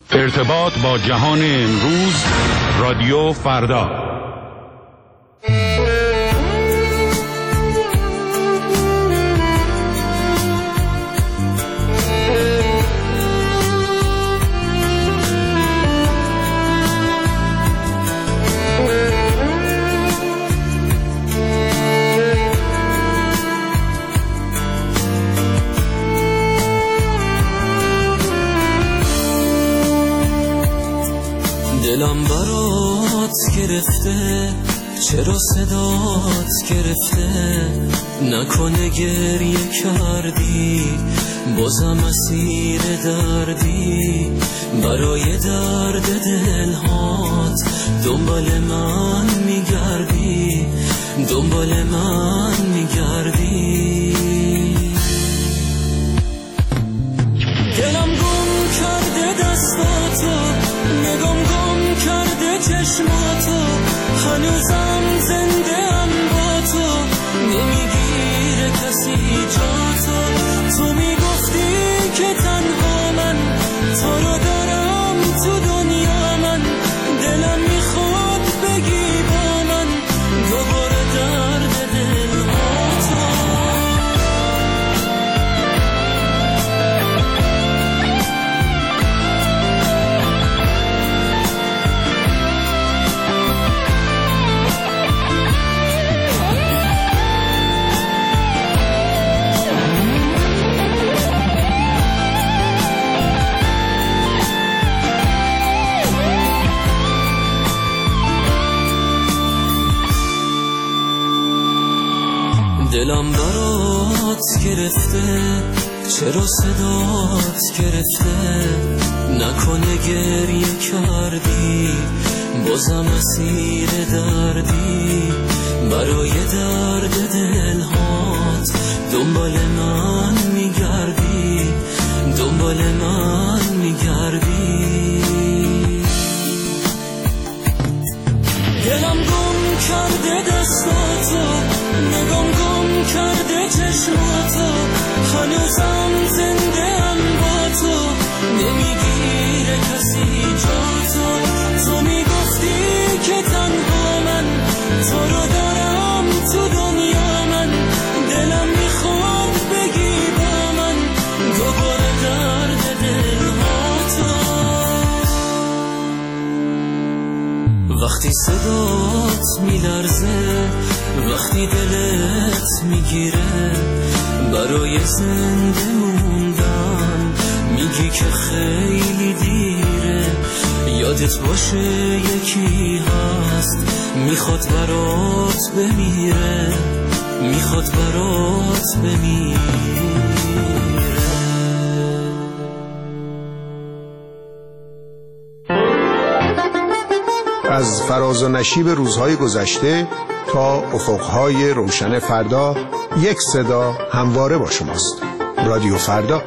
ارتباط با جهان امروز، رادیو فردا. دلم برات گرفته، چرا صدات گرفته؟ نکنه گریه کردی، بازم اسیر دردی. برای درد دلهات دنبال من میگردی، دنبال من میگردی. دلم گم کرده دستاتو، نگام گم کرده چشماتو، هنوزم زنده ام با تو، نمیگیره کسی جاتو. تو میگفتی که تنها من تو رو دارم تو دنیا، من دلم میخواد بگی با من دوباره درد دلهاتو. دلم برات گرفته، چرا صدات گرفته؟ نکنه گریه کردی، بازم اسیر دردی. برای درد دلهات دنبال من میگردی، دنبال من میگردی. دلم گم کرده دستاتو، نگام گم کرده چشماتو، هنوزم زنده ام با تو، نمیگیره کسی جاتو. تو میگفتی که تنها من تو رو دارم تو دنیا، من دلم میخواد بگی با من دوباره درد دلهاتو. وقتی صدات میلرزه، وقتی دلت میگیره، برای زنده موندن میگی که خیلی دیره. یادت باشه یکی هست میخواد برات بمیره، میخواد برات بمیره. از فراز و نشیب روزهای گذشته تا افقهای روشن فردا، یک صدا همواره با شماست. رادیو فردا.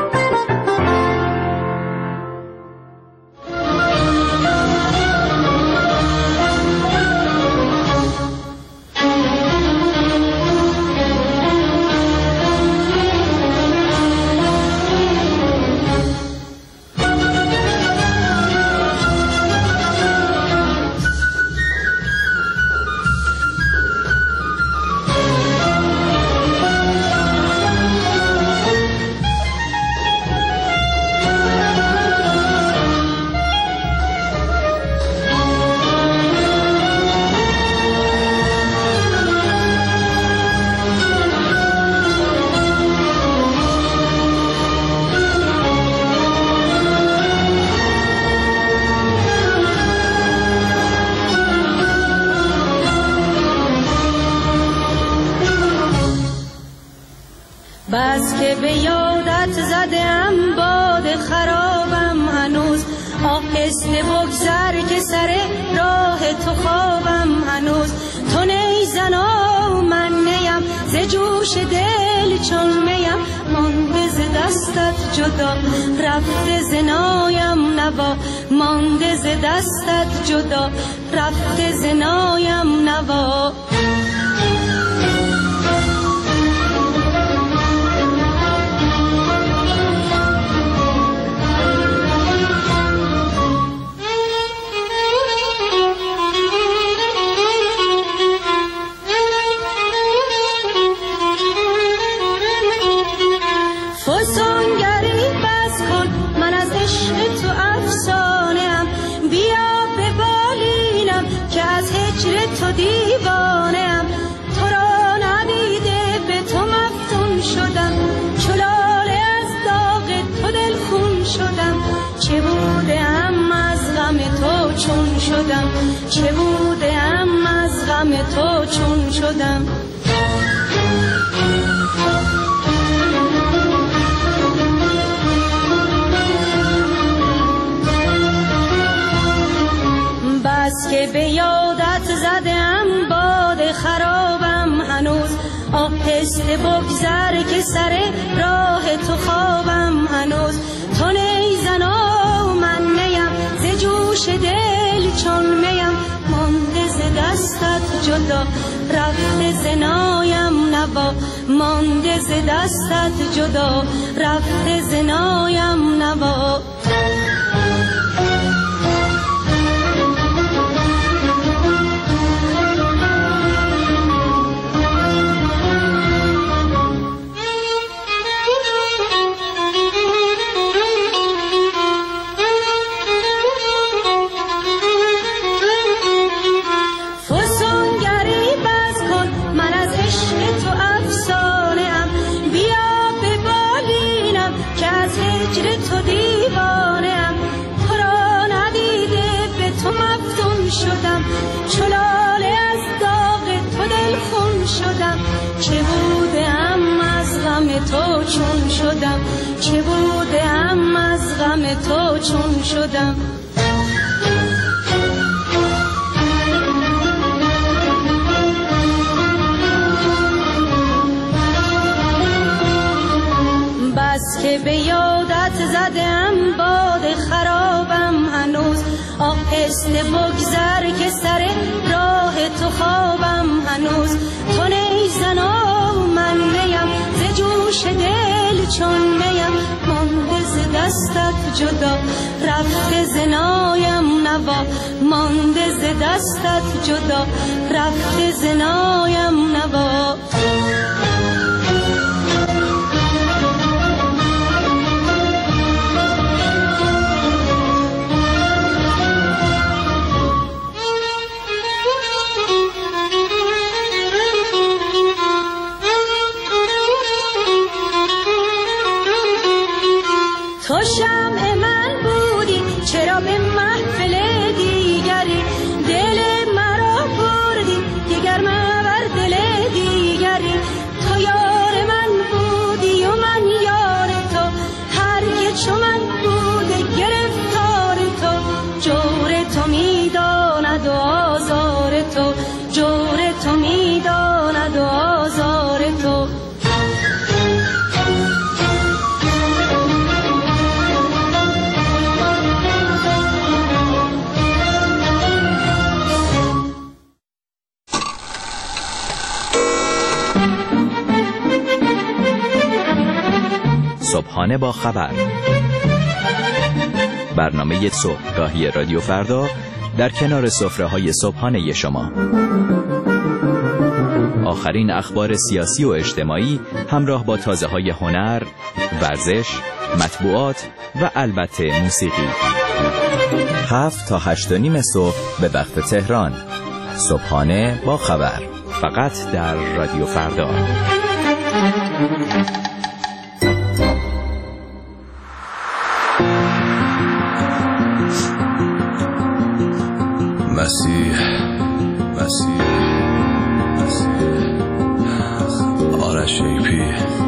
بس که به یادت زدم باد خرابم، هنوز آهسته بگذر که سر راه تو خوابم. هنوز تو نیزن و من نیم، ز جوش دل چون میم. مانده ز دستت جدا رفته ز نایم نوا، مانده ز دستت جدا رفته ز نایم نوا. دیوانه‌ام، تو را ندیده به تو مفتون شدم، چو لاله از داغ تو دلخون شدم. چه بودم از غم تو چون شدم، چه بودم از غم تو چون شدم. بس که به یادت زدم باد خرابم هنوز، آهسته بگذر که سر راه تو خوابم هنوز. تو نیزن و من نیم ز جوش دل چون میم، مانده ز دستت جدا رفته ز نایم نوا، مانده ز دستت جدا رفته ز نایم نوا. چه بودم از غم تو چون شدم، چه بودم از غم تو چون شدم. بس که به یادت زدم باد خرابم هنوز، آهسته بگذر که سر راه تو خوابم هنوز. تو نیزن و من نیم ز جوش دل چون میم، مانده ز دستت جدا رفته ز نایم نوا، مانده ز دستت جدا رفته ز نایم نوا. تو شمع من بودی چرا به محفل دیگری، دل مرا بردی دیگر مبر دل دیگری. تو یار من بودی و من یار تو، هرگز چو من بوده گرفتار تو. جور تو میداند و آزار تو، جور تو میداند و آزار تو. صبحانه با خبر، برنامه صبحگاهی رادیو فردا در کنار سفره‌های صبحانه شما. آخرین اخبار سیاسی و اجتماعی همراه با تازه‌های هنر، ورزش، مطبوعات و البته موسیقی. 7 تا 8:30 صبح به وقت تهران. صبحانه با خبر، فقط در رادیو فردا. مسیح آرش ایپی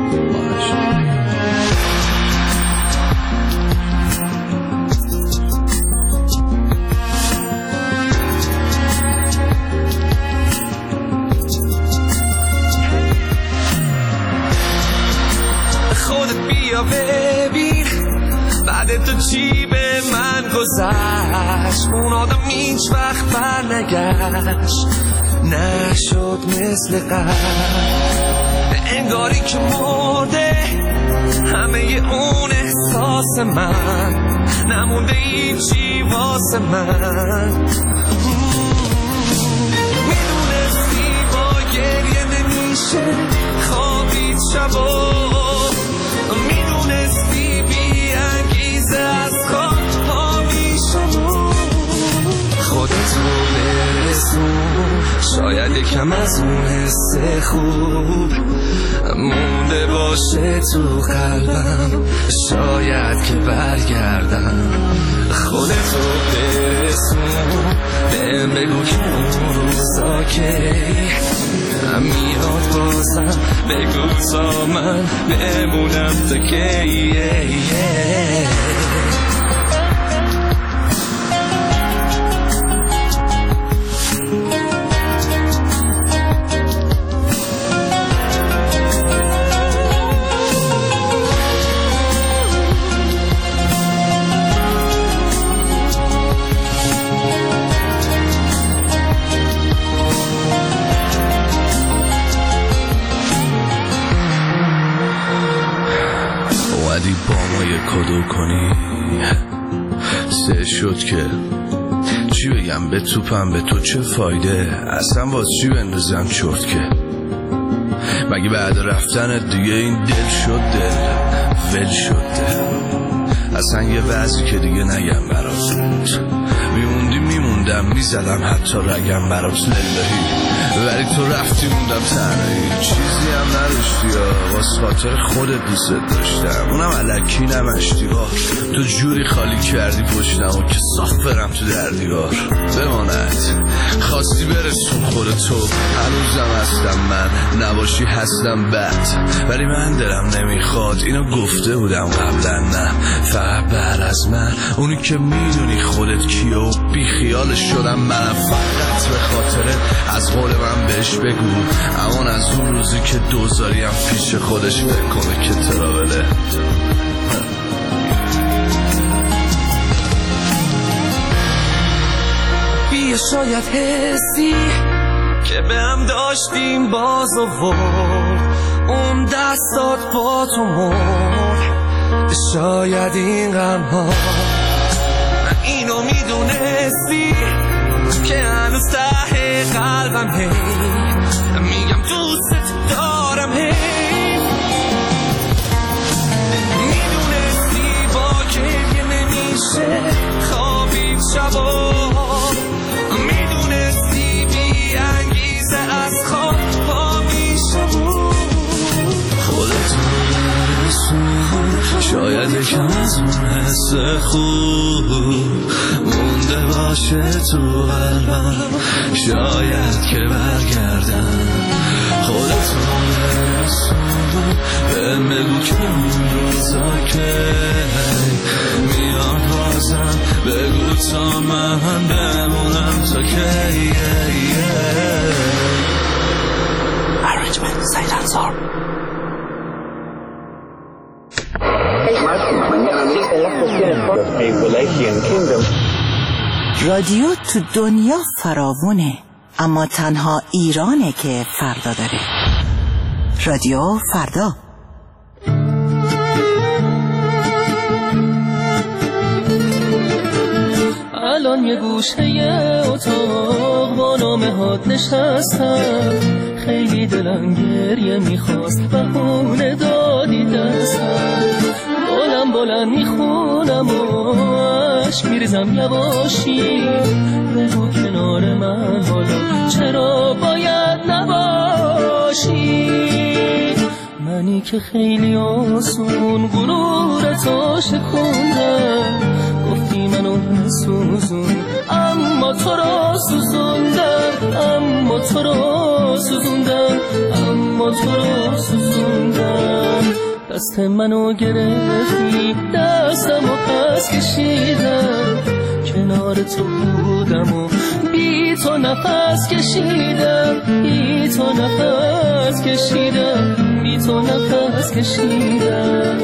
خودت بیا ببین بعد تو چی به من گذشت. اون آدم هیچ وقت بر نگشت، نشد مثل قبل، انگاری که مرده همه اون احساس من، نمونده هیچی واسه من. میدونستی با گریه نمیشه خوابید شبا، میدونستی بی انگیزه از خواب ها میشم. خودت رو برسون یکم از اون حس خوب مونده باشه تو قلبم، شاید که برگردم خودتو برسون، بهم بگو که اون روزا که میاد بازم، بگو تا من بمونم تا که با ما یه کدو کنی سه شد که چی بگم به توپم، به تو چه فایده، اصلا باز چی بندازم چرت که مگه بعد رفتن دیگه این دل شد دل ول شد دل، اصلا یه وضعی که دیگه نگم برات میموندی میموندم میزدم حتی رگم برات للهی، ولی تو رفتی موندم تنهایی، چیزی هم نداشتی واسه خاطر خودت دوست داشتم، اونم الکی نمشتی تو جوری خالی کردی پشتم و که صاف برم تو در دیوار بماند، خواستی برسون خودتو هنوزم هستم من، نباشی هستم بد، ولی من دلم نمیخواد اینو گفته بودم قبلا، نه فقط بعد از من اونی که میدونی خودت کیه و بی خیالش شدم منم، فقط به خاطر از قول من بهش بگو امان از اون روزی که دوزاریم پیش خودش بکنه که تراوله بیا شاید حسی که به هم داشتیم باز آورد، اون دستات با تو مرد، شاید این غم ها اینو میدونستی که هنوز ته قلبم هی میگم دوست دارم، هی میدونستی با گریه نمیشه خوابید شبا، میدونستی بی انگیزه از خواب پا میشه، خودتو برسون شاید یکم از اون حس خوب مونده باشه تو قلبم، شاید که برگردم خودتو برسون، بهم بگو که اون روزا که میاد بازم، بگو تا من بمونم تا که Arrangement Silencer. رادیو تو دنیا فراوونه، اما تنها ایرانه که فردا داره. رادیو فردا. الان یه گوشه اتاق با نامهات نشستم، خیلی دلم گریه میخواست بهونه دادی دستم، بلند میخونم و عشق میریزم یواشی، بگو کنار من حالا چرا باید نباشی، منی که خیلی آسون غرورتو شکوندم، گفتی منو سوزون اما تو رو سوزوندم، اما تو رو سوزوندم، اما تو رو سوزوندم، دست منو گرفتی دستمو پس کشیدم، کنار تو بودم و بی تو نفس کشیدم، بی تو نفس کشیدم، بی تو نفس کشیدم.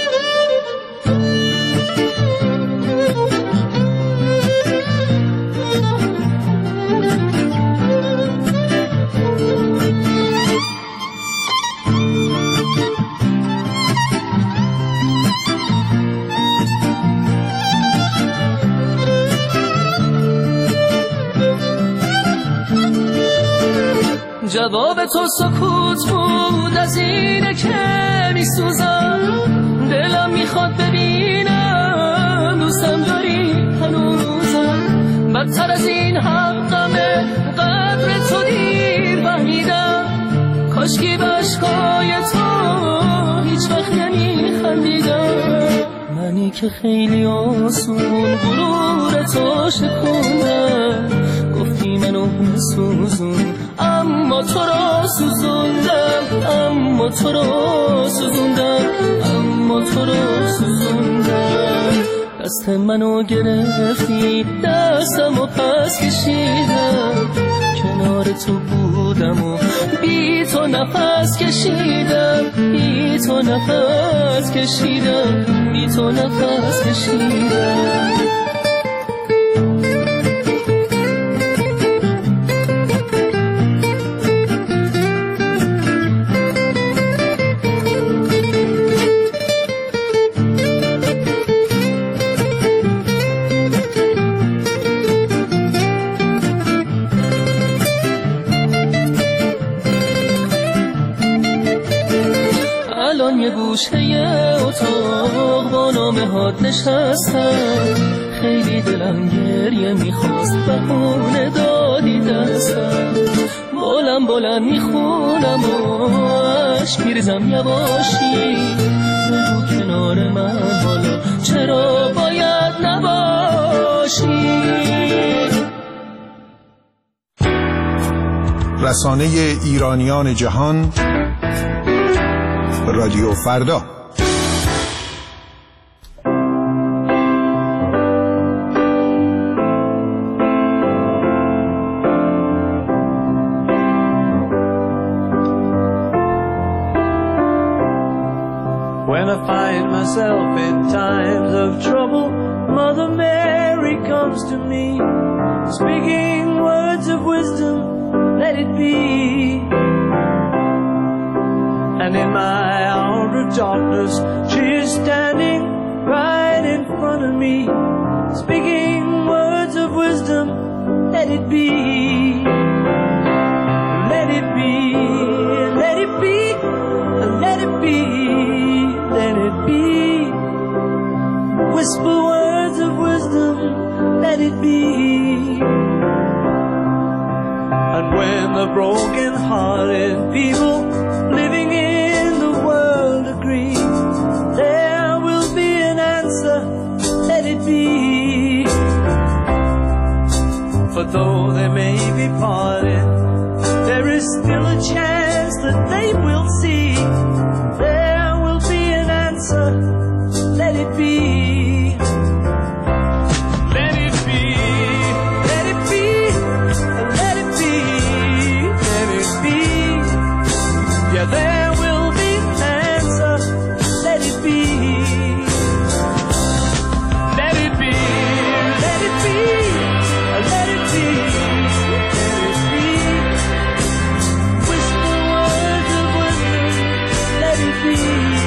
جواب تو سکوت بود، از اینه که میسوزم، دلم میخواد ببینم دوستم داری هنوزم، بدتر از این حقمه قدر تو دیر که خیلی آسون غرور تو شکوندم، گفتی منو بسوزون اما تو رو سوزوندم، اما تو رو سوزوندم، اما تو رو سوزوندم. دست منو گرفتی دستمو پس کشیدم، کنار تو بودم و بی تو نفس کشیدم، بی تو نفس کشیدم، بی تو نفس کشیدم. الان یه گوشه اتاق با نامه هات نشستم، خیلی دلم گریه میخواست بهونه دادی دستم، بلند بلند میخونم و عشق میریزم یواشی، بگو کنار من حالا چرا باید نباشی. رسانه ایرانیان جهان، رادیو فردا. When I find myself in times of trouble, Mother Mary comes to me, speaking words of wisdom, let it be. And in my hour of darkness, she is standing right in front of me, speaking words of wisdom, let it be. Let it be, let it be, let it be, let it be. Whisper words of wisdom, let it be. And when the broken-hearted people living in the world agree, there will be an answer, let it be. For though they may be parted, there is still a chance that they will see. There will be an answer, let it be. Let it be, let it be, let it be, let it be. Yeah, there will be an answer, let it be. Let it be, let it be, let it be, let it be. Whisper words of wisdom, let it be.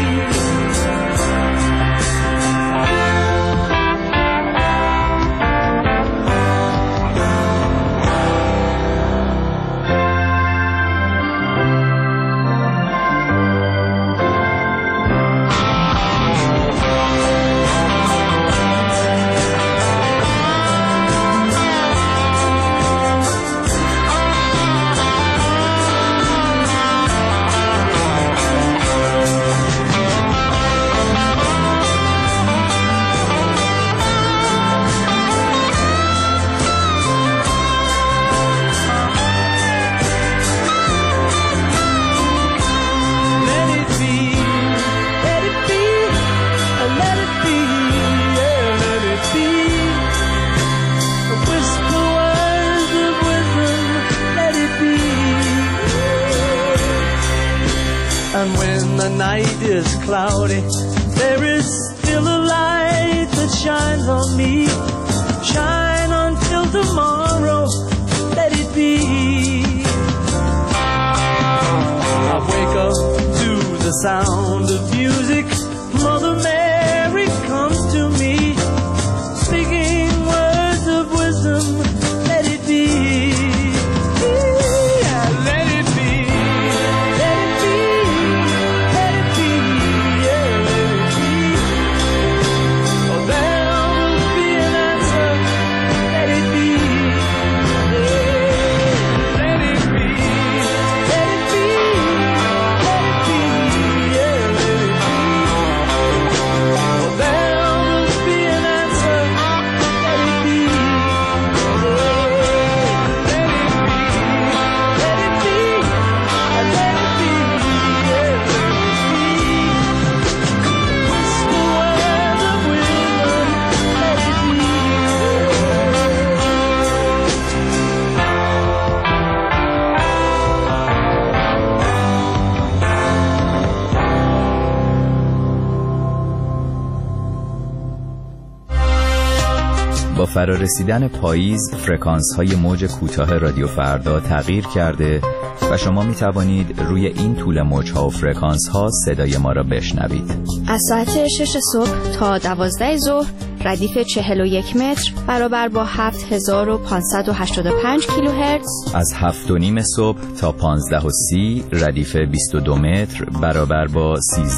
And when the night is cloudy, there is still a light that shines on me. Shine until tomorrow, let it be. I wake up to the sound of music. Mother Mary comes to me, speaking words of wisdom, let it be. با فرارسیدن پاییز فرکانس‌های موج کوتاه رادیو فردا تغییر کرده و شما می توانید روی این طول موج‌ها و فرکانس‌ها صدای ما را بشنوید. از ساعت 6 صبح تا 12 ظهر ردیف 41 متر برابر با 7585 کیلوهرتز. از 7:30 صبح تا 15:30 ردیف 22 متر برابر با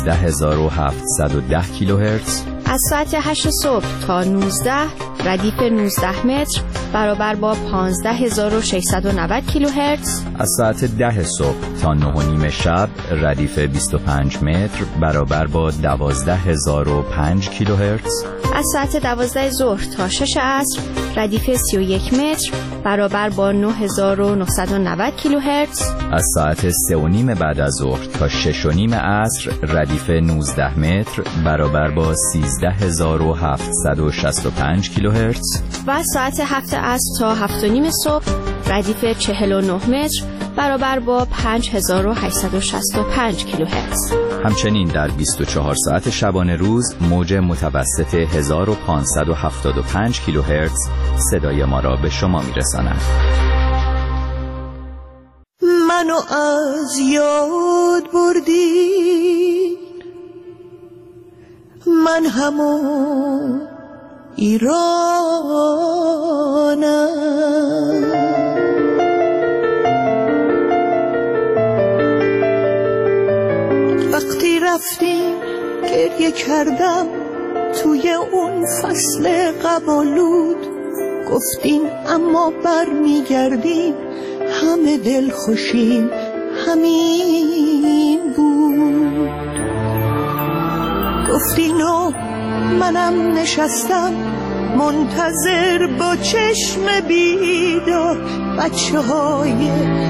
13710 کیلوهرتز. از ساعت 8 صبح تا 19 ردیف 19 متر برابر با 15690 کیلوهرتز. از ساعت 10 صبح تا 9:30 شب ردیف 25 متر برابر با 12005 کیلوهرتز. از ساعت 12 ظهر تا 6 عصر ردیف 31 متر برابر با 9990 کیلوهرتز. از ساعت 3:30 بعد از ظهر تا 6:30 عصر ردیف 19 متر برابر با 13765 کیلوهرتز. و از ساعت 7 عصر تا 7:30 صبح ردیف 49 متر برابر با 5865 کیلوهرتز. همچنین در 24 ساعت شبانه روز موج متوسط 1575 کیلوهرتز صدای ما را به شما میرساند. منو از یاد بردی، من همون ایرانم. وقتی رفتیم گریه کردم توی اون فصل قبالود، گفتیم اما بر میگردیم همه دل خوشیم همین بود. گفتین و منم نشستم منتظر با چشم بیدار، بچه های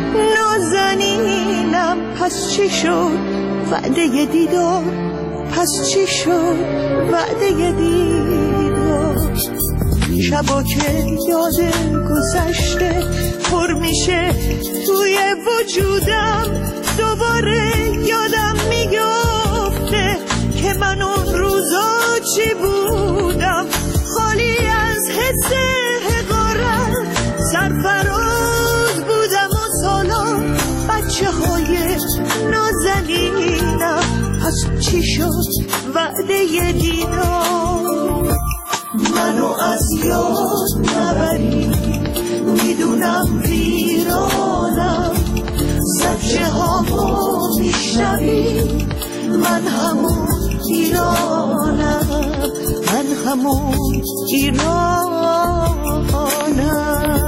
نازنینم پس چی شد وعده دیدار، پس چی شد وعده دیدار. شبا که یاد گذشته پر میشه توی وجودم، دوباره یادم میگفته که من اون روزا چی بودم، خالی از حس حقارت سرفراز بودم و سالا بچه های نازنینم پس چی شد وعده دیدار. منو از یاد نبری، میدونم ویرانم، زجه هامو میشنوی، من همون ایرانم، من همون ایرانم.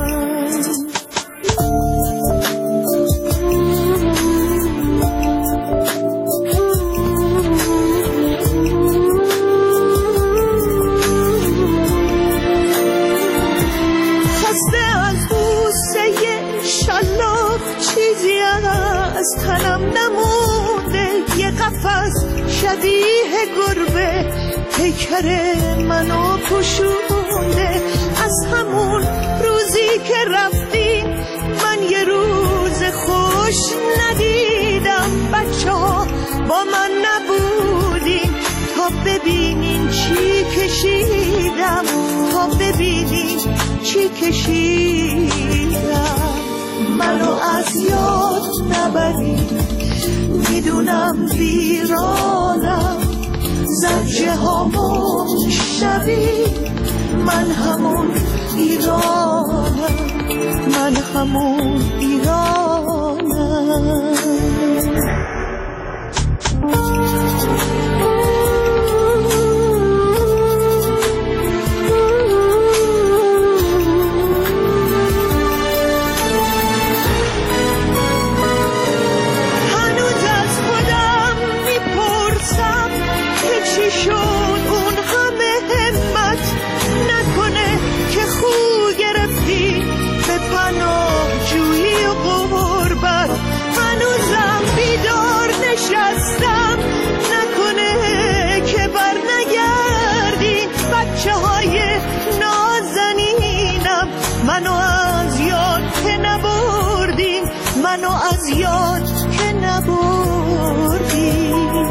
از تنم نمونده یه قفس شبیه گربه، پیکر منو پوشونده. از همون روزی که رفتیم من یه روز خوش ندیدم، بچه ها با من نبودیم تا ببینین چی کشیدم، تا ببینین چی کشیدم. منو از یاد نبری، میدونم ویرانم، زجه هامو میشنوی، من همون ایرانم، من همون ایرانم. منو از یاد که نبردیم، منو از یاد که نبردیم،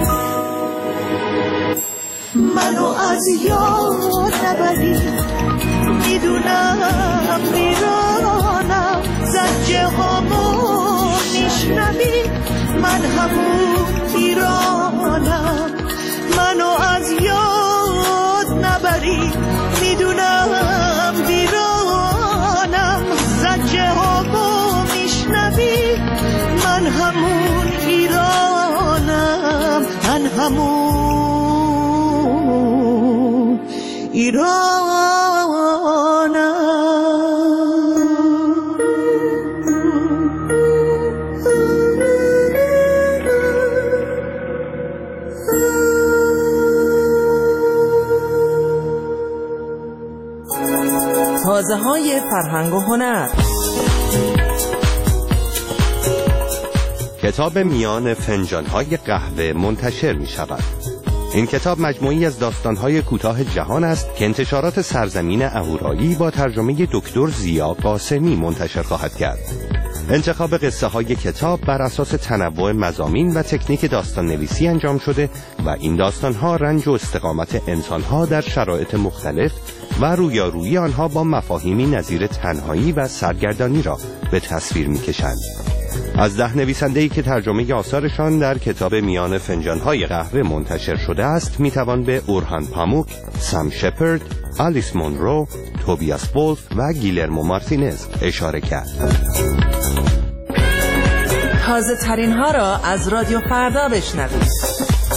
منو از یاد نبریم. تازه‌های فرهنگ و هنر. کتاب میان فنجان‌های قهوه منتشر می‌شود. این کتاب مجموعی از داستان‌های کوتاه جهان است که انتشارات سرزمین اهورایی با ترجمه دکتر ضیا قاسمی منتشر خواهد کرد. انتخاب قصه های کتاب بر اساس تنوع مضامین و تکنیک داستان نویسی انجام شده و این داستان ها رنج و استقامت انسان ها در شرایط مختلف و رویارویی آنها با مفاهیمی نظیر تنهایی و سرگردانی را به تصویر می کشند. از 10 نویسنده‌ای که ترجمه آثارشان در کتاب میان فنجان‌های قهوه منتشر شده است میتوان به اورهان پاموک، سام شپرد، آلیس مونرو، توبیاس وولف و گیلرمو مارتینز اشاره کرد. تازه ترین ها را از رادیو فردا بشنوید.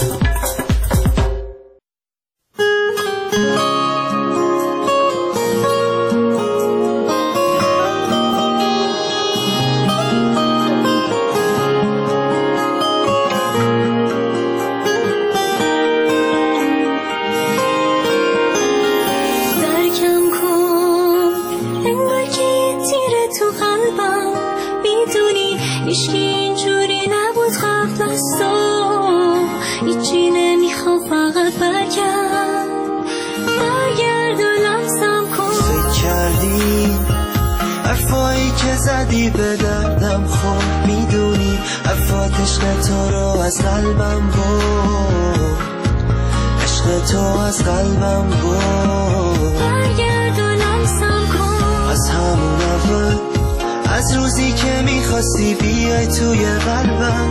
زدی به دردم خود میدونی افات عشق تو رو از قلبم بود، عشق تو از قلبم بود. برگرد و لمسم کن از همون اول، از روزی که میخواستی بیای توی قلبم.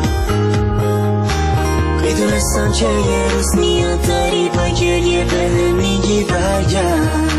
میدونستم که یه روز میاد داری با گریه به میگی برگرد.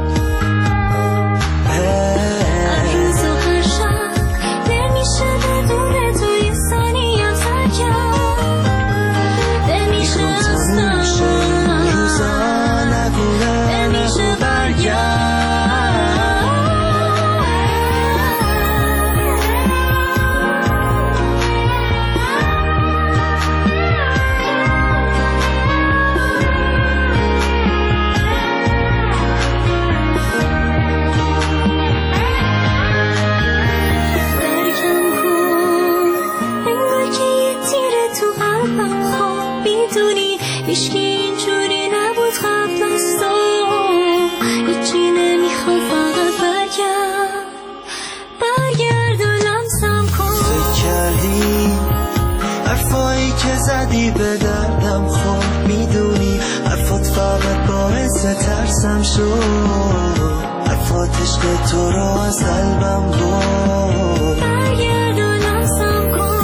زدی به دردم خود میدونی حرفات فقط باعث ترسم شد، حرفات عشق تو رو از قلبم بود. برگرد و لمسم کن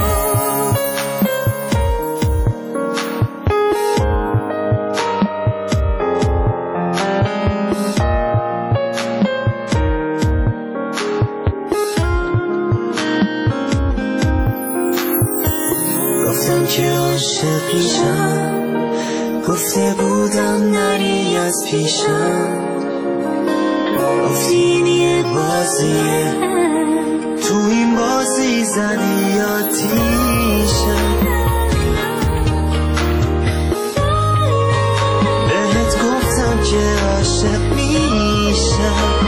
گفتم که عاشق میشم، گفته بودم نری از پیشم، گفتی این بازیه تو این بازی زدی آتیشم. بهت گفتم که عاشق میشم،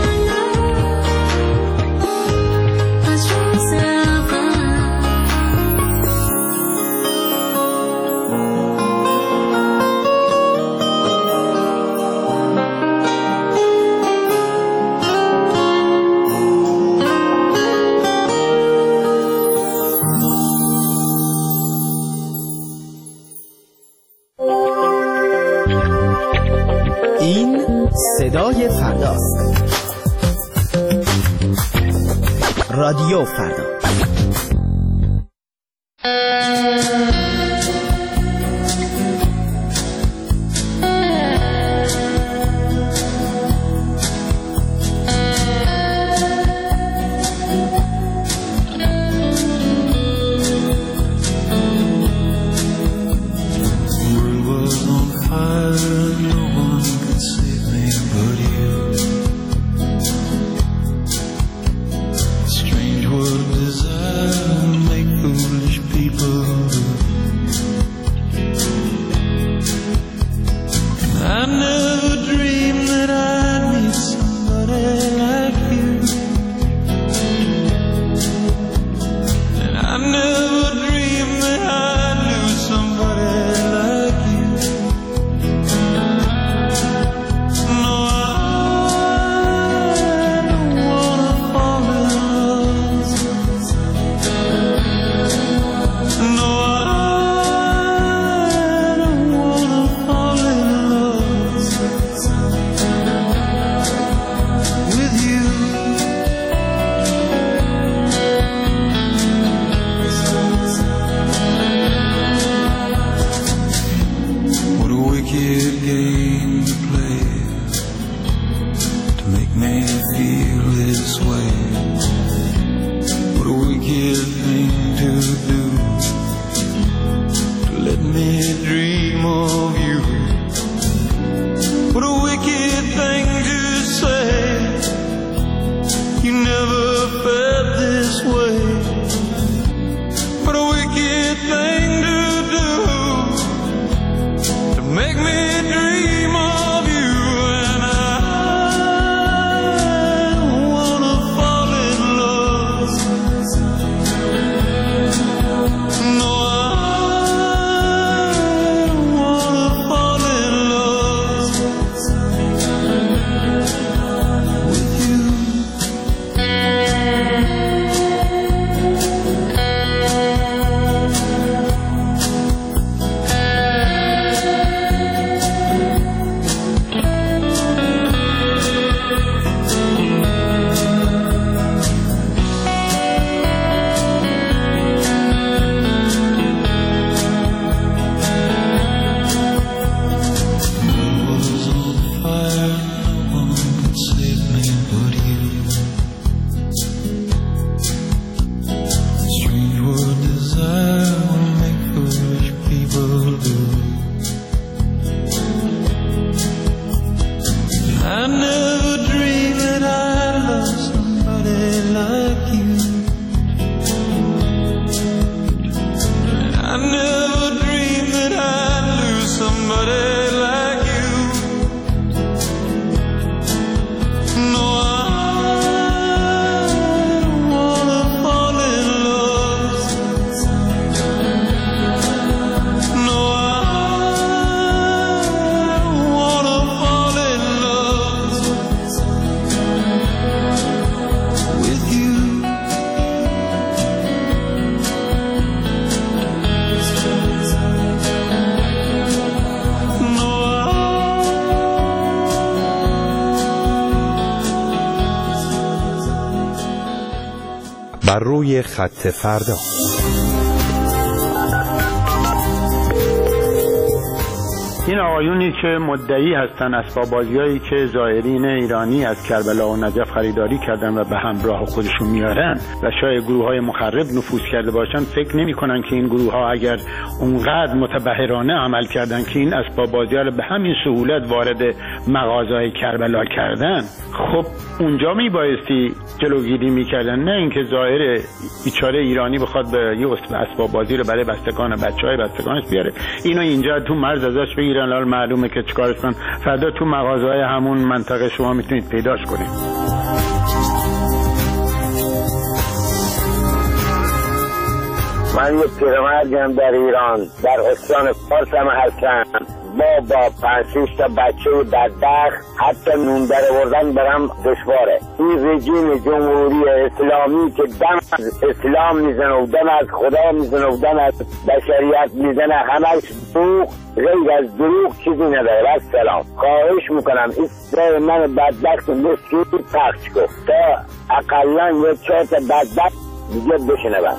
صدای فرداست. رادیو فردا. world was on fire, no one could save me. made me feel this way. What a wicked thing to do, to let me dream of you. What a wicked thing to say, you never felt this way. What a wicked thing to do, to make me dream of you. And I wanna fall in love. No, I wanna fall in love with you. بر روی خط فردا. این آقایونی که مدعی هستن اسباب بازیایی که زائرین ایرانی از کربلا و نجف خریداری کردن و به همراه خودشون میارن و شاید گروه‌های مخرب نفوذ کرده باشن، فکر نمی‌کنن که این گروه‌ها اگر اونقدر متبحرانه عمل کردن که این اسباب بازی‌ها رو به همین سهولت وارد مغازه‌های کربلا کردن، خب اونجا میبایستی جلوگیری میکردن، نه اینکه ظاهر بیچاره ایرانی بخواد به یه اسباب بازی رو برای بستگان بچهای بستگانش بیاره، اینو اینجا تو مرز ازش بگیرن. حالا معلومه که چیکارش کنن، فردا تو مغازه‌های همون منطقه شما میتونید پیداش کنید. من یه پیرمردم در ایران، در استان فارس هم هستم. با 5-6 تا بچه و بدبخت حتی نون در آوردن برام دشواره. این رژیم جمهوری اسلامی که دم از اسلام میزنه و دم از خدا میزنه و دم از بشریت میزنه، همش دروغ، غیر از دروغ چیزی نداره. السلام خواهش میکنم این صدای من بدبخت مسکین پخش کن تا اقلا یه 4 تا بدبخت دیگه بشنون.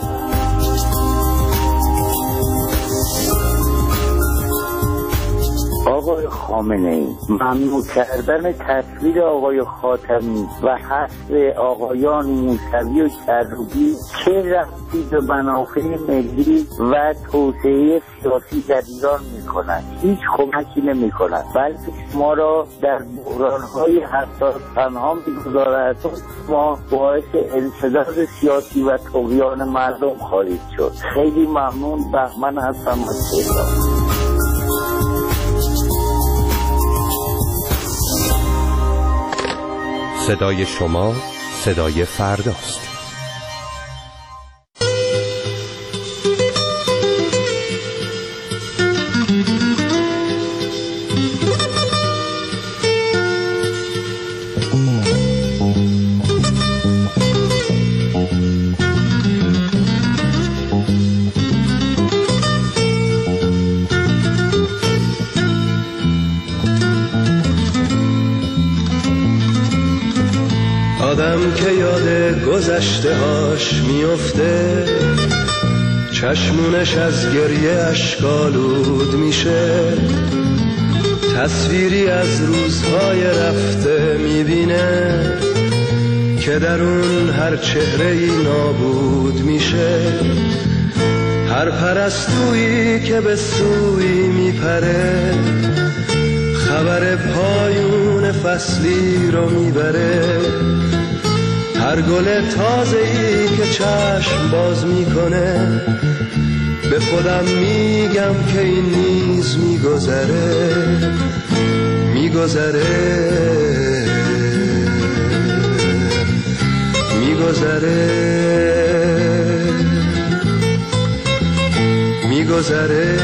آقای خامنه‌ای، ممنوع کردن تصویر آقای خاتمی و حذف آقایان موسوی و کروبی چه ربطی به منافع ملی و توسعه سیاسی در ایران میکنند؟ هیچ کمکی نمیکنند، بلکه ما را در بحران‌های حساس تنها میگذارد. ما باعث انسداد سیاسی و طغیان مردم خواهید شد. خیلی ممنون. بهمن هستم از تهران. صدای شما صدای فرداست. آدم که یاد گذشته هاش میفته، چشمونش از گریه اشکالود میشه، تصویری از روزهای رفته میبینه، که در اون هر چهره‌ای نابود میشه، هر پرستویی که به سوی میپره، خبر پایون فصلی رو میبره. هر گل تازه‌ای که چشم باز میکنه، به خودم میگم که این نیز میگذره، میگذره، میگذره، میگذره،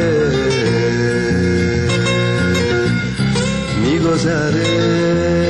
میگذره.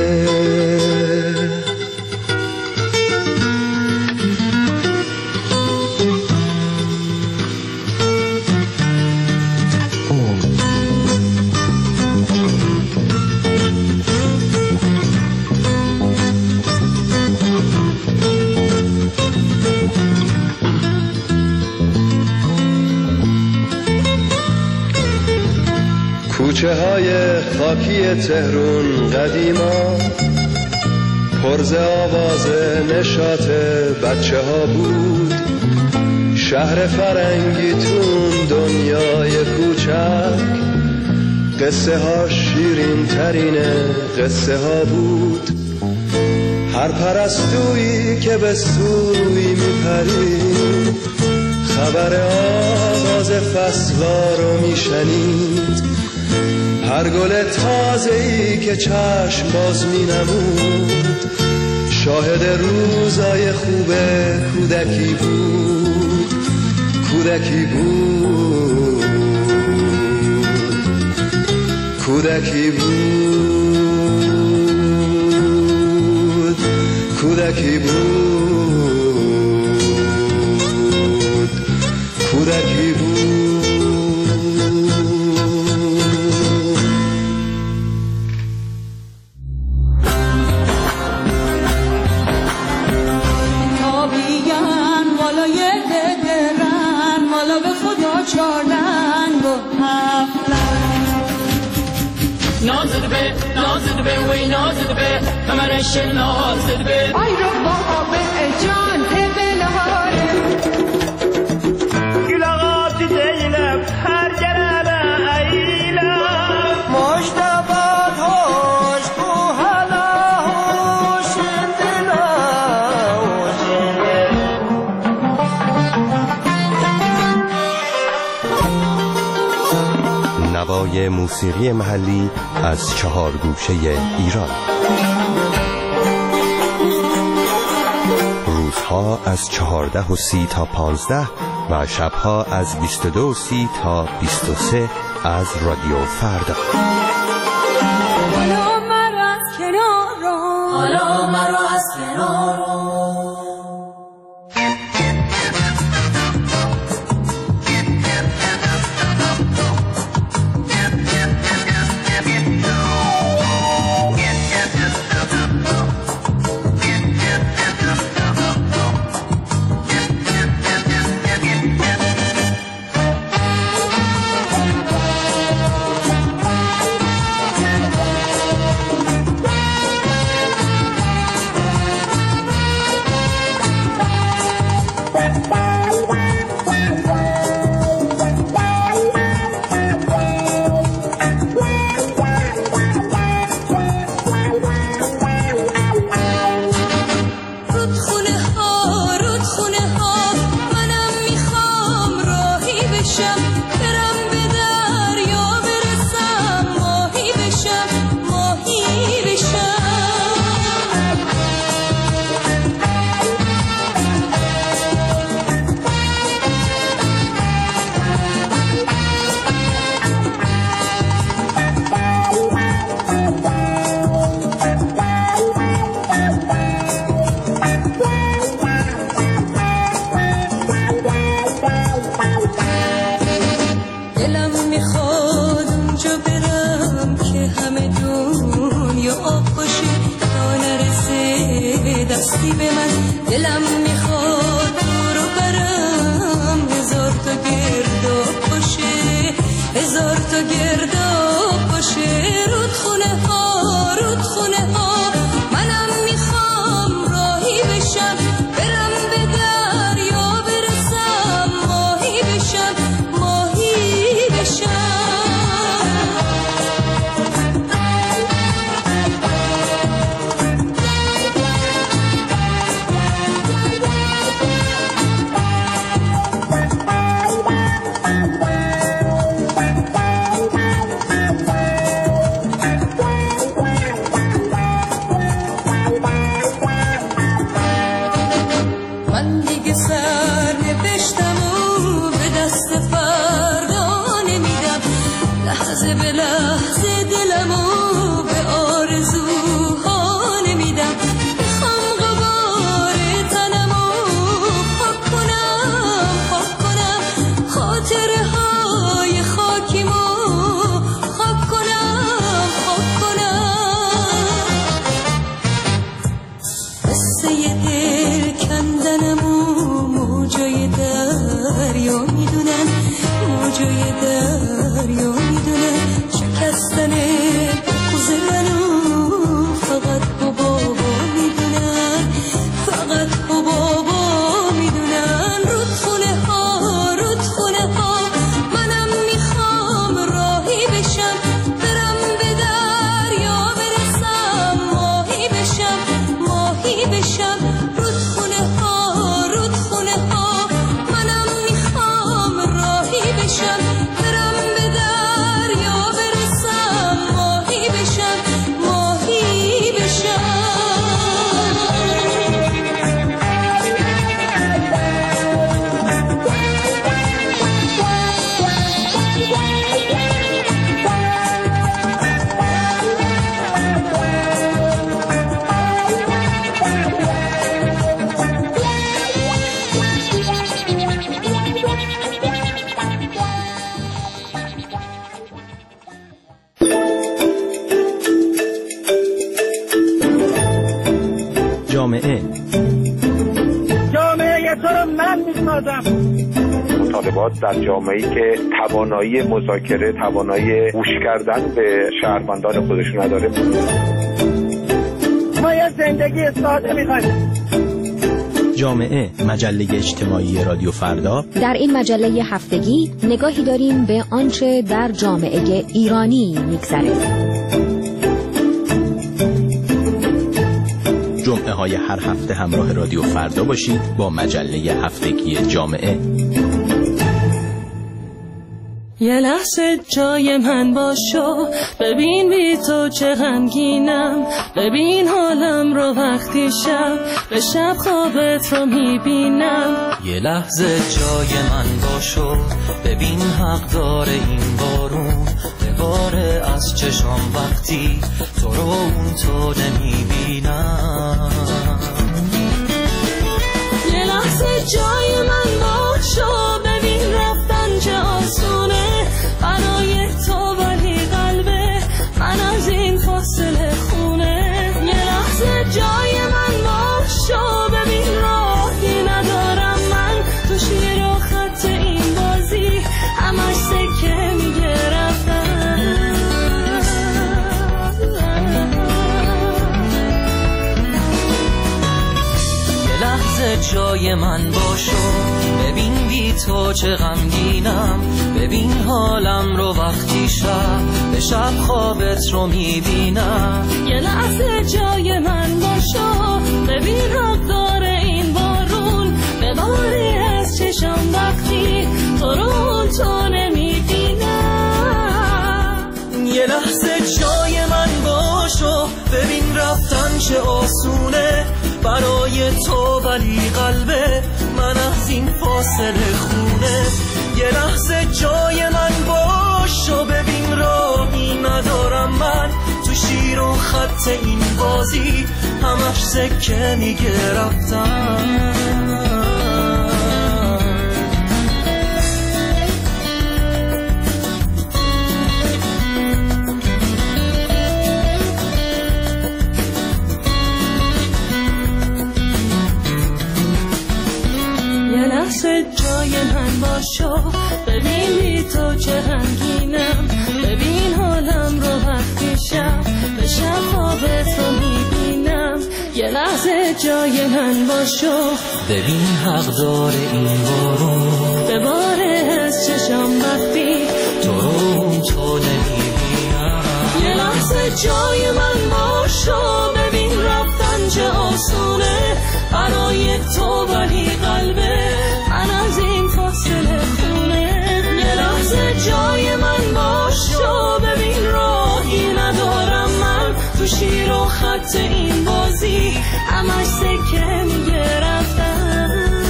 کوچه های خاکی تهرون قدیما پرز آواز نشاط بچه ها بود. شهر فرنگیتون دنیای کوچک، قصه ها شیرین ترین قصه ها بود. هر پرستویی که به سوی میپرید، خبر آغاز فصلا رو میشنید. هر گل تازه‌ای که چشم باز می‌نمود، شاهد روزای خوب کودکی بود، کودکی بود، کودکی بود، کودکی بود، کودکی بود. نازد به وی نازد به کمرش نازد به آی رو بابا به جان بلاره گلغات دیلم هر جرم ایلم مشتبات هوش بو حالا هوش دلا نوای موسیقی محلی از 4 گوشه ایران. روزها از 14:30 تا 15 و شبها از 22:30 تا 23 از رادیو فردا. حالا مرا از کنار رو، حالا مرا از کنار رو. دستی به من دلم میخواد رو برم هزار تا گرداب باشه هزار تا گرداب باشه رودخونه ها منم میخوام راه برای دل کندنمو موجای دریا میدونن، موجای دریا میدونن، شکستن کوزه منو فقط بابا میدونن، فقط بابا میدونن. رودخونه ها منم میخوام راهی بشم، برم به دریا برسم، ماهی بشم. رودخونه ها منم میخوام راهی بشم، برم به دریا برسم، ماهی بشم. جامعه تو رو من میسازم. مطالبات در جامعه‌ای که توانایی مذاکره، توانایی گوش کردن به شهروندان خودشون نداره. ما یه زندگی ساده میخوایم. جامعه، مجله اجتماعی رادیو فردا. در این مجله هفتگی نگاهی داریم به آنچه در جامعه ایرانی میگذره. جمعه های هر هفته همراه رادیو فردا باشید با مجله هفتگی جامعه. یه لحظه جای من باشو، ببین بی تو چه غمگینم، ببین حالم رو وقتی شب به شب خوابت رو میبینم. یه لحظه جای من باشو، ببین حق داره این بارون بباره از چشام وقتی تو رو اون تو نمیبینم. یه لحظه جای من باشو، ببین رفتن چه آسونه برای تو، ولی قلبه من از این فاصله خونه. یه لحظه جای من باشو، ببین راهی ندارم من تو شیر و خط این بازی، همش سکه میگرفتم. یه لحظه جای من باشو، ببین بی تو چه غمگینم، ببین حالم رو وقتی شب به شب خوابت رو میبینم. یه لحظه جای من باشو، ببین حق داره این بارون بباری از چشم وقتی تو رو تو نمیبینم. یه لحظه جای من باشو، ببین رفتن چه آسونه برای تو، ولی قلبه من از این فاصله خونه. یه لحظه جای من باشو، ببین راهی ندارم من تو شیر و خط این بازی، همش سکه میگرفتم. جای من باشو، ببین بی تو چه غمگینم، ببین حالم رو وقتی شب به شب خوابت رو میبینم. یه لحظه جای من باشو، ببین حق داره این بارون بباره از چشم وقتی تو رو تو نمیبینم. یه لحظه جای من باشو، ببین رفتن چه آسونه برای تو، ولی قلبه من از این فاصله خونه. یه لحظه جای من باشو، ببین راهی ندارم من تو شیر و خط این بازی، همش سکه میگرفتم.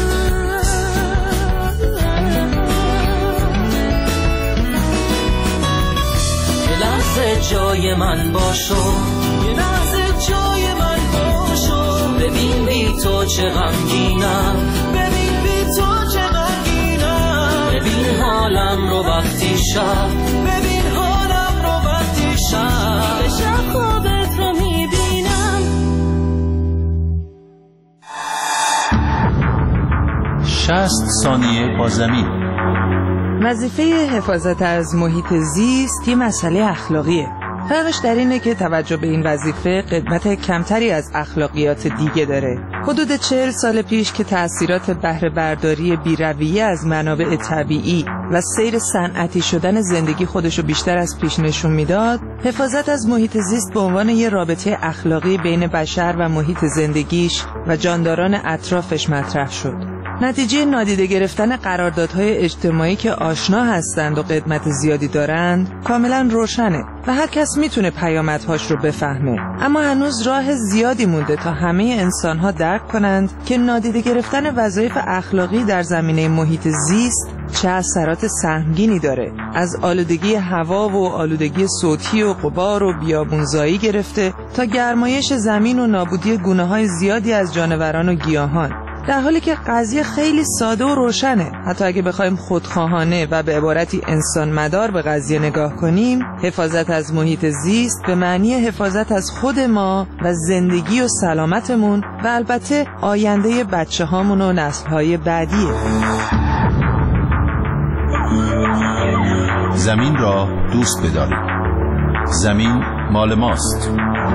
یه لحظه جای من باشو، یه لحظه جای من باشو، ببین بی تو چه غمگینم، ببین بی تو چه غمگینم، ببین حالم رو وقتی شب، ببین حالم رو وقتی شب به شب خوابت رو میبینم. 60 ثانیه با زمین. وظیفه حفاظت از محیط زیست یه مسئله اخلاقیه. فرقش در اینه که توجه به این وظیفه قدمت کمتری از اخلاقیات دیگه داره. حدود 40 سال پیش که تأثیرات بهره برداری بی‌رویه از منابع طبیعی و سیر صنعتی شدن زندگی خودشو بیشتر از پیش نشون میداد، حفاظت از محیط زیست به عنوان یه رابطه اخلاقی بین بشر و محیط زندگیش و جانداران اطرافش مطرح شد. نتیجه نادیده گرفتن قراردادهای اجتماعی که آشنا هستند و قدمت زیادی دارند کاملا روشنه و هر کس میتونه پیامدهاش رو بفهمه. اما هنوز راه زیادی مونده تا همه انسانها درک کنند که نادیده گرفتن وظایف اخلاقی در زمینه محیط زیست چه اثرات سهمگینی داره، از آلودگی هوا و آلودگی صوتی و غبار و بیابونزایی گرفته تا گرمایش زمین و نابودی گونه‌های زیادی از جانوران و گیاهان. در حالی که قضیه خیلی ساده و روشنه. حتی اگه بخوایم خودخواهانه و به عبارتی انسان مدار به قضیه نگاه کنیم، حفاظت از محیط زیست به معنی حفاظت از خود ما و زندگی و سلامتمون و البته آینده بچه هامون و نسل‌های بعدیه. زمین را دوست بدارید. زمین مال ماست.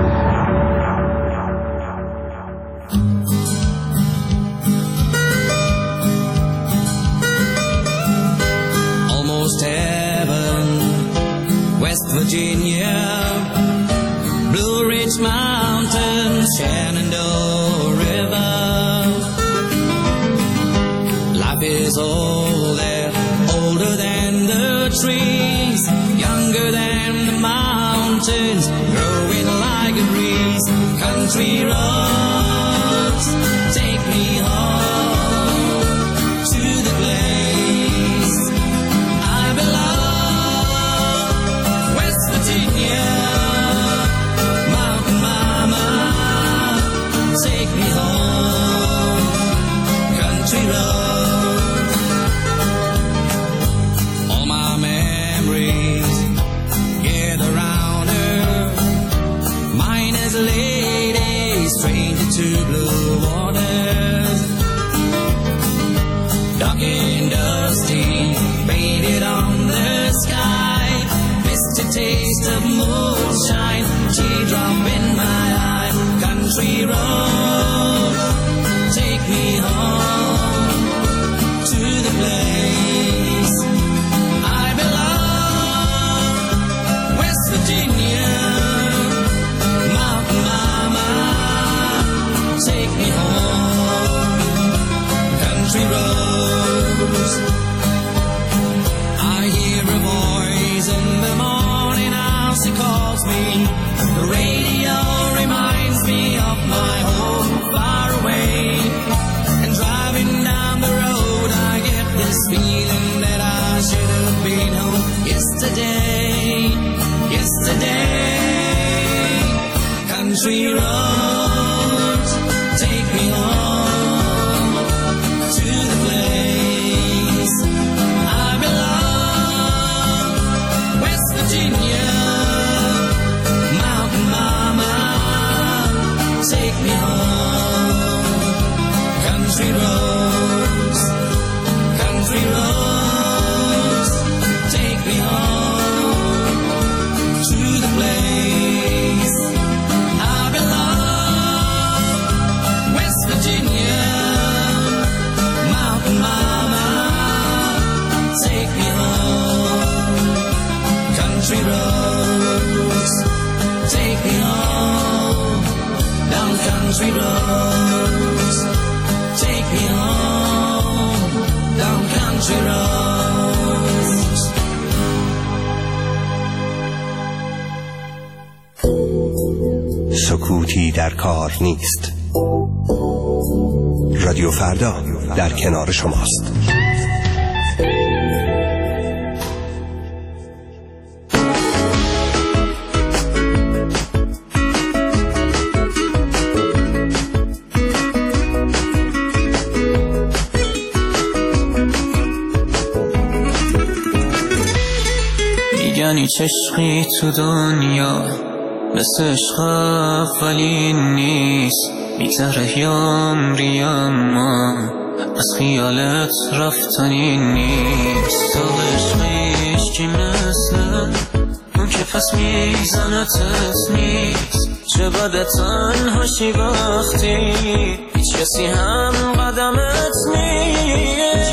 West Virginia, Blue Ridge Mountains, Shenandoah River. Life is old there, older than the trees, younger than the mountains, growing like a breeze. Country roads, take me home to the place I belong. Virginia, mountain mama, take me home, country road. All my memories gather round her, mine as a lady, stranger to blue waters. Dark and dusty, faded on the sky, the taste of moonshine, teardrop in my eye. Country road, take me home to the place I belong. West Virginia, mountain mama, take me home. Country roads, I hear a voice in the morning. She calls me, the radio reminds me of my home far away. And driving down the road I get this feeling that I should have been home yesterday, yesterday. Country roads, take me home to the place I belong. West Virginia, take me home, country roads, take me home to the place I belong. West Virginia, mountain mama, take me home, country roads, take me home. Down country roads, take me home, down country roads. سکوتی در کار نیست. رادیو فردا در کنار شماست. میگن هیچ عشقی تو دنیا مثل عشق اولین نیست، میگذره عمری اما از خیالت رفتنی نیست. تا عشقیش که مثل اون که پس میزنتت نیست. چه بده تنهاشی وقتی هیچ کسی هم قدمت نیست.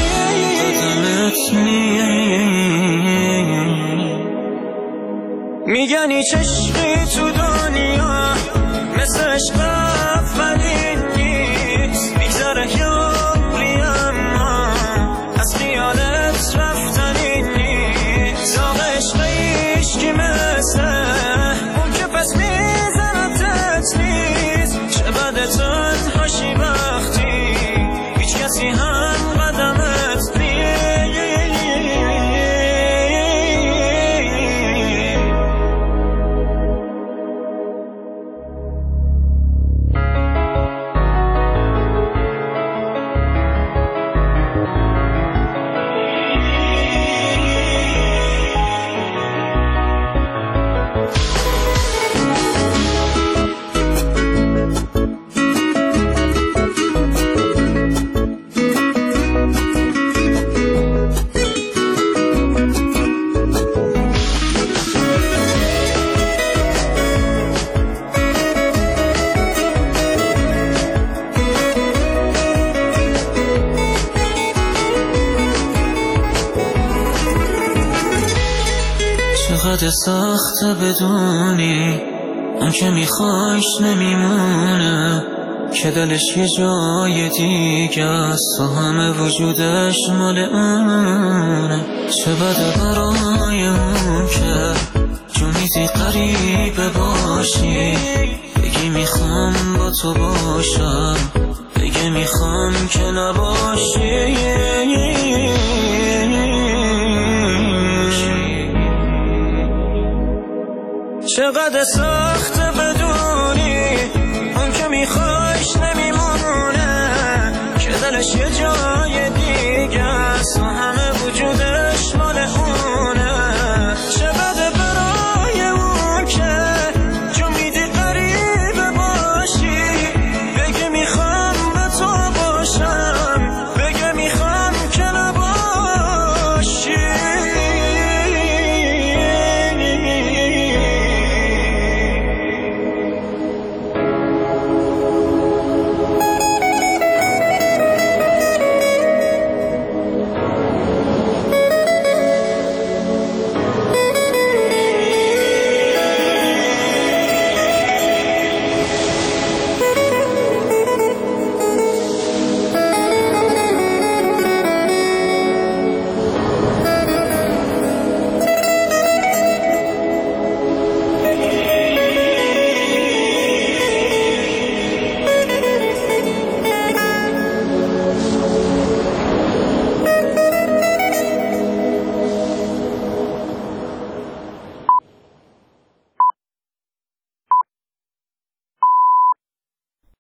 میگن هیچ عشقی تو دنیا مثل عشق اولین نیست. میگذره یاری اما از خیالت رفتنی نیست. داغ عشقیش که مثل اون که پس میزنتت نیست. چه بده تنهاشی وقتی هیچ کسی هم قدمت نیست. چقدر سخته بدونی اون که میخوایش نمیمونه. که دلش یه جای دیگه است و همه وجودش مال اونه. چه بده برای اون که جونیدی قریبه باشی. بگی میخوام با تو باشم، بگی میخوام که نباشی. چقدر سخته بدونی اون که میخوایش نمیمونه. که دلش یه جا